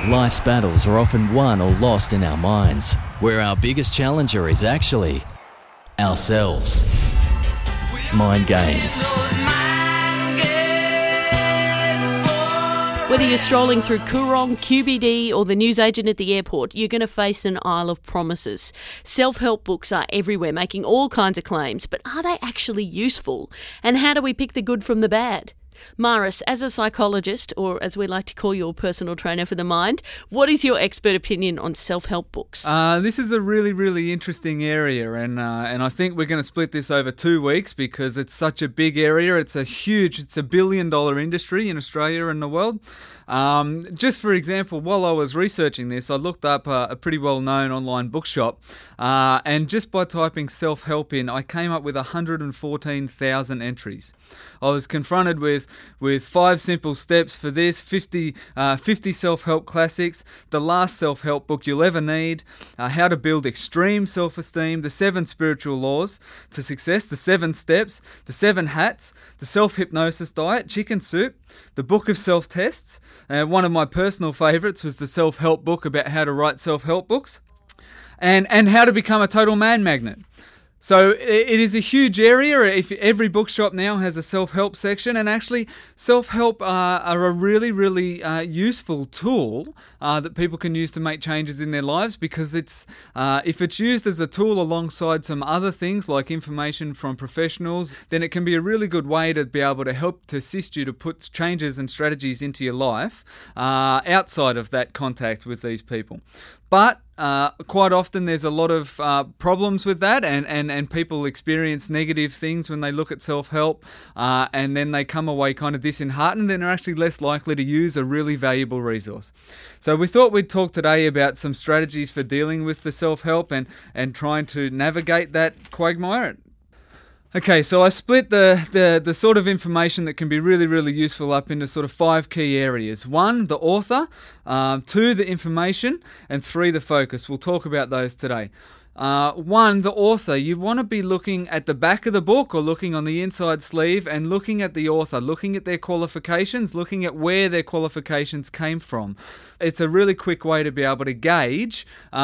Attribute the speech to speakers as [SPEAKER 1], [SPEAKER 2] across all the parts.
[SPEAKER 1] Life's battles are often won or lost in our minds, where our biggest challenger is actually ourselves. Mind games.
[SPEAKER 2] Whether you're strolling through Coorong, QBD or the newsagent at the airport, you're going to face an aisle of promises. Self-help books are everywhere, making all kinds of claims, but are they actually useful? And how do we pick the good from the bad? Maris, as a psychologist, or as we like to call your personal trainer for the mind, what is your expert opinion on self-help books?
[SPEAKER 3] This is a really, really interesting area, and I think we're going to split this over 2 weeks because it's such a big area. It's a $1 billion industry in Australia and the world. Just for example, while I was researching this, I looked up a pretty well-known online bookshop, and just by typing self-help in, I came up with 114,000 entries. I was confronted with 5 simple steps for this, 50 self-help classics, the last self-help book you'll ever need, how to build extreme self-esteem, the 7 spiritual laws to success, the 7 steps, the 7 hats, the self-hypnosis diet, chicken soup, the book of self-tests. One of my personal favourites was the self-help book about how to write self-help books, and how to become a total man magnet. So it is a huge area. If every bookshop now has a self-help section, and actually self-help are a really, really useful tool that people can use to make changes in their lives, because it's if it's used as a tool alongside some other things like information from professionals, then it can be a really good way to be able to help to assist you to put changes and strategies into your life outside of that contact with these people. But quite often there's a lot of problems with that, and people experience negative things when they look at self-help, and then they come away kind of disheartened and are actually less likely to use a really valuable resource. So we thought we'd talk today about some strategies for dealing with the self-help and trying to navigate that quagmire. Okay, so I split the sort of information that can be really, really useful up into sort of 5 key areas. 1, the author, 2, the information, and 3, the focus. We'll talk about those today. 1, the author. You want to be looking at the back of the book or looking on the inside sleeve and looking at the author, looking at their qualifications, looking at where their qualifications came from. It's a really quick way to be able to gauge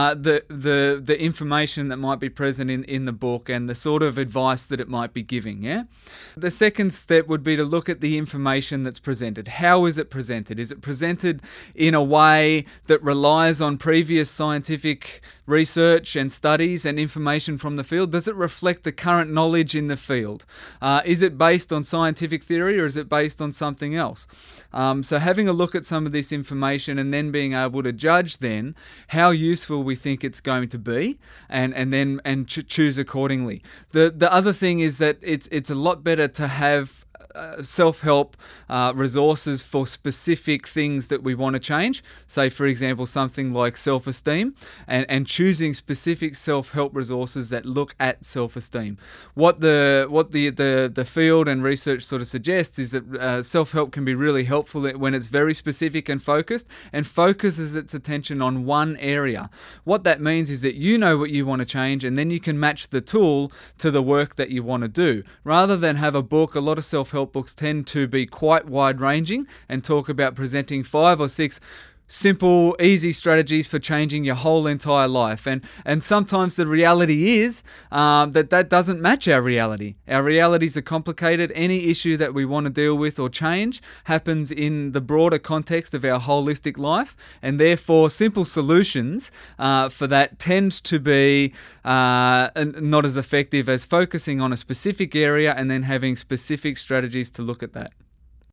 [SPEAKER 3] the information that might be present in the book and the sort of advice that it might be giving. Yeah. The second step would be to look at the information that's presented. How is it presented? Is it presented in a way that relies on previous scientific research and studies and information from the field? Does it reflect the current knowledge in the field? Is it based on scientific theory, or is it based on something else? So having a look at some of this information and then being able to judge then how useful we think it's going to be, and choose accordingly. The other thing is that it's a lot better to have self-help resources for specific things that we want to change. Say, for example, something like self-esteem, and choosing specific self-help resources that look at self-esteem. What the field and research sort of suggests is that self-help can be really helpful when it's very specific and focuses its attention on one area. What that means is that you know what you want to change, and then you can match the tool to the work that you want to do. Rather than have a book, a lot of self-help books tend to be quite wide-ranging and talk about presenting 5 or 6 simple, easy strategies for changing your whole entire life. And sometimes the reality is that doesn't match our reality. Our realities are complicated. Any issue that we want to deal with or change happens in the broader context of our holistic life, and therefore simple solutions for that tend to be not as effective as focusing on a specific area and then having specific strategies to look at that.